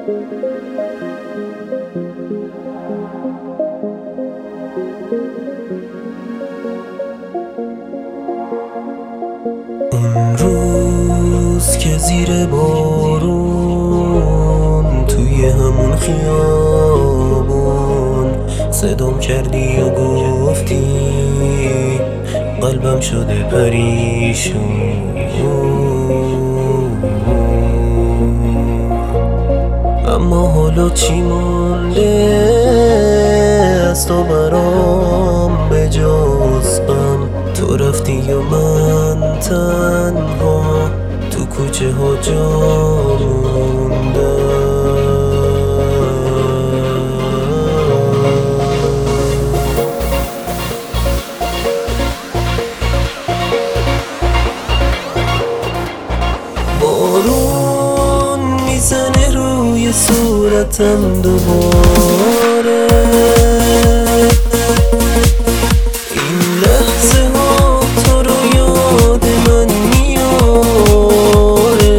اون روز که زیر بارون توی همون خیابون صدام کردی و گفتی قلبم شده پریشون، اما حالا چی مونده از تو برام به جز غم؟ تو رفتی و من تنها تو کوچه ها جا موندم. بارون میزنه روی صورتم دوباره، این لحظه ها تو رو یاد من میاره.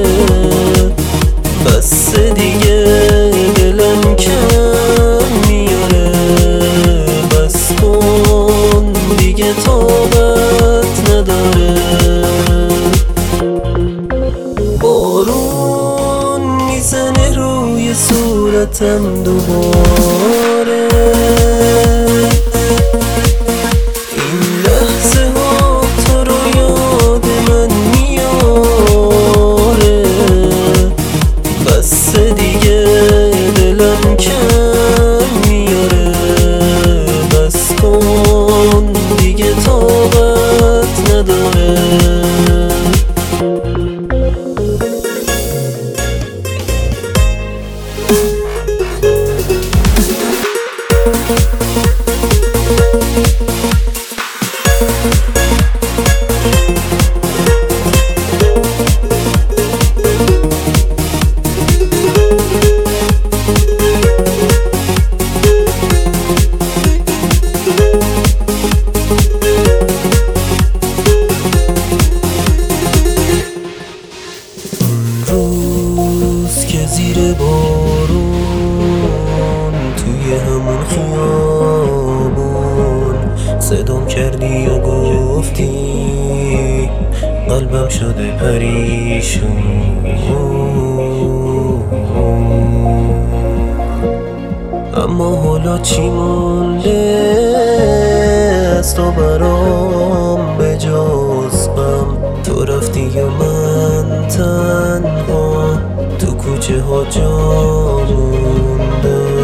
بس دیگه دلم کم میاره، بس کن دیگه طاقت نداره. بارون میزنه روی صورتم دوباره، این لحظه ها تو رو یاد من میاره. بس دیگه دلم کم میاره، بس کن دیگه طاقت نداره. روز که زیر بارون توی همون خیابون صدام کردی و گفتی قلبم شده پریشون، اما حالا چی مونده از تو برام به جز غم؟ تو رفتی و من تنها تو کوچه ها جا موندم.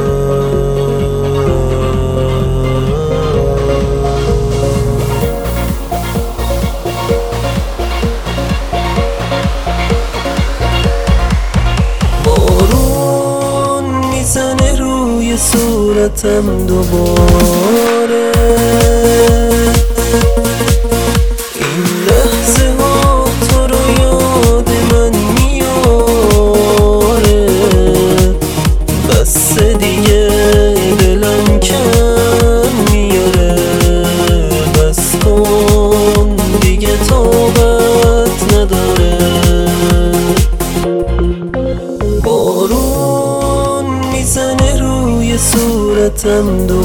بارون میزنه روی صورتم دوباره، این لحظه ها تو رو یاد من میاره. بس دیگه دلم کم میاره، بس کن دیگه طاقت نداره. بارون میزنه روی صورتم